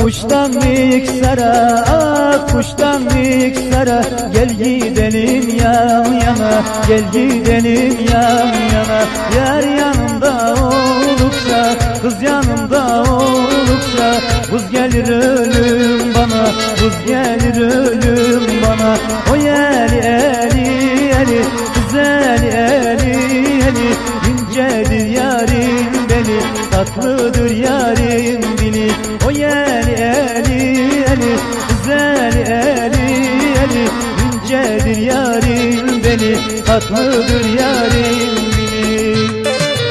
Akkuş'tan Niksar'a, Akkuş'tan Niksar'a, gel gidelim yan yana, gel gidelim yan yana. Yar yanımda oldukça, kız yanımda oldukça, buz gelir ölüm bana, buz gelir ölüm bana. O eli eli eli, kız eli eli eli, incedir yarim beni, tatlıdır yarim dili. O eli eli eli, kız eli eli eli, incedir yarim beni, tatlıdır yarim dili.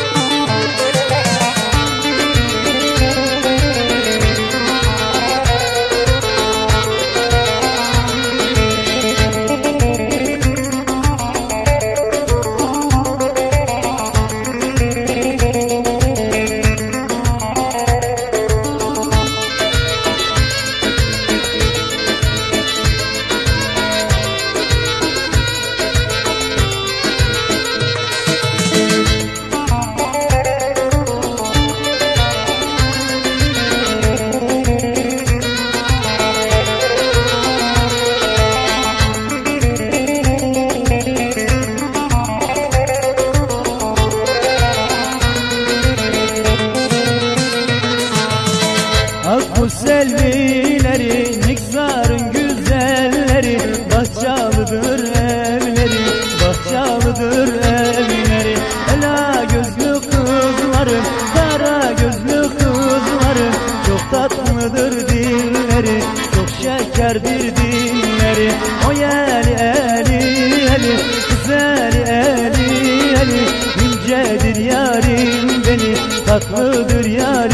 Akkuş selvileri, Niksar'ın güzelleri, Bahçalıdır evleri, Bahçalıdır evleri. Ela gözlü kızlarım, kara gözlü kızlarım, çok tatlıdır dilleri, çok şekerdir dilleri. O eli eli eli, kız eli eli eli, incedir yarim beni, tatlıdır yarim.